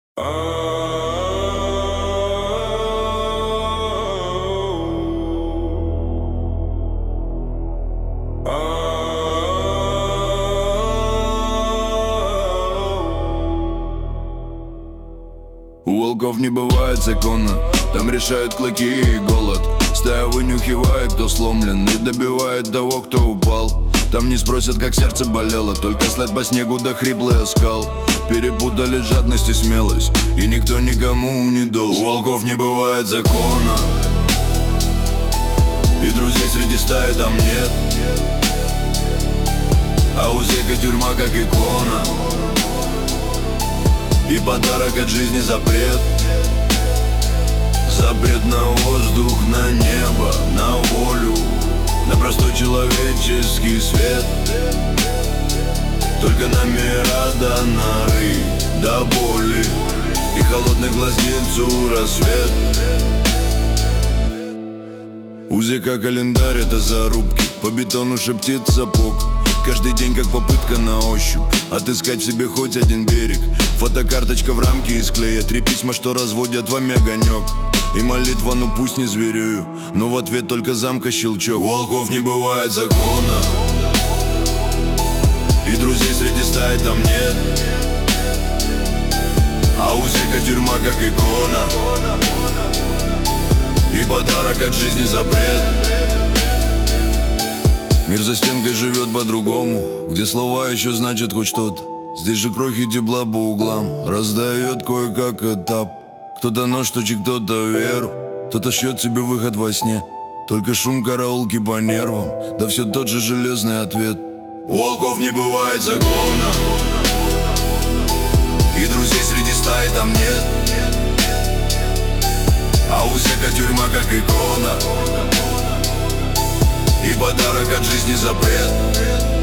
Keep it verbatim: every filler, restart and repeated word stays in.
У волков не бывает закона, там решают клыки и голод. Стая вынюхивает, кто сломлен, и добивает того, кто упал. Там не спросят, как сердце болело, только след по снегу да хриплый оскал. Перепутали жадность и смелость, и никто никому не дал. У волков не бывает закона, и друзей среди стаи там нет. А у зека тюрьма как икона, и подарок от жизни запрет. Запрет на воздух, на небо, на волю, на простой человеческий свет. Только номера до норы, до боли и холодных глазницу рассвет. У зека календарь — это зарубки, по бетону шептит сапог. Каждый день как попытка на ощупь отыскать в себе хоть один берег. Фотокарточка в рамке из клея, три письма, что разводят вами огонек. И молитва, ну пусть не зверею, но в ответ только замка щелчок. У волков не бывает закона, и друзей среди стаи там нет. А у зека тюрьма как икона, и подарок от жизни запрет. Мир за стенкой живет по-другому, где слова еще значат хоть что-то. Здесь же крохи тепла по углам раздает кое-как этап. Кто-то нож точит, кто-то веру, кто-то шьет себе выход во сне. Только шум караулки по нервам, да все тот же железный ответ. У волков не бывает закона, и друзей среди стаи там нет. А у зека тюрьма как икона, и подарок от жизни запрет.